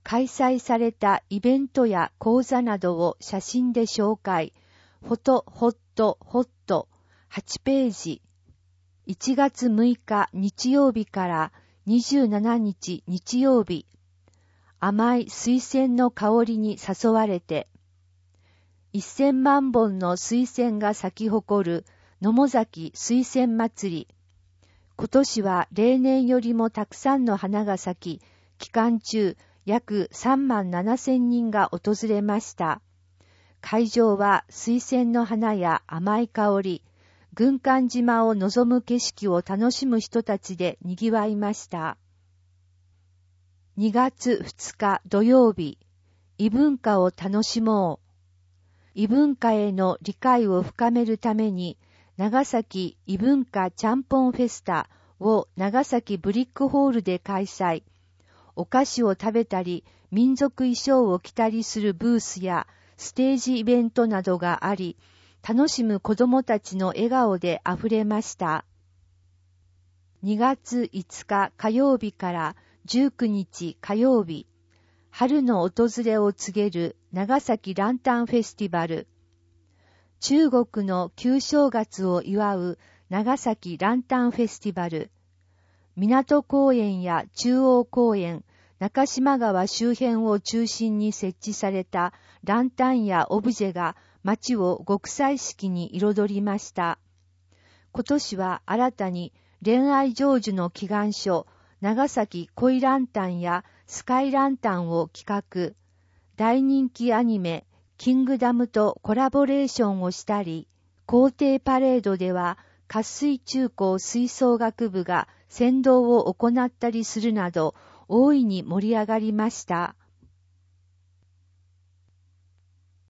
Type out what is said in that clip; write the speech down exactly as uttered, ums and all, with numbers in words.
開催されたイベントや講座などを写真で紹介。フォトホットホットはちページ。いちがつむいか日曜日からにじゅうしちにち日曜日。甘い水仙の香りに誘われて。せんまんぼんの水仙が咲き誇る野母崎水仙祭り。今年は例年よりもたくさんの花が咲き、期間中約さんまんななせんにんが訪れました。会場は水仙の花や甘い香り、軍艦島を望む景色を楽しむ人たちで賑わいました。にがつふつか土曜日、異文化を楽しもう。異文化への理解を深めるために、長崎異文化ちゃんぽんフェスタを長崎ブリックホールで開催。お菓子を食べたり、民族衣装を着たりするブースやステージイベントなどがあり、楽しむ子どもたちの笑顔であふれました。にがついつか火曜日からじゅうくにち火曜日、春の訪れを告げる長崎ランタンフェスティバル。中国の旧正月を祝う長崎ランタンフェスティバル。港公園や中央公園、中島川周辺を中心に設置されたランタンやオブジェが街を極彩色に彩りました。今年は新たに恋愛成就の祈願書、長崎恋ランタンやスカイランタンを企画、大人気アニメキングダムとコラボレーションをしたり、校庭パレードでは活水中高吹奏楽部が先導を行ったりするなど大いに盛り上がりました。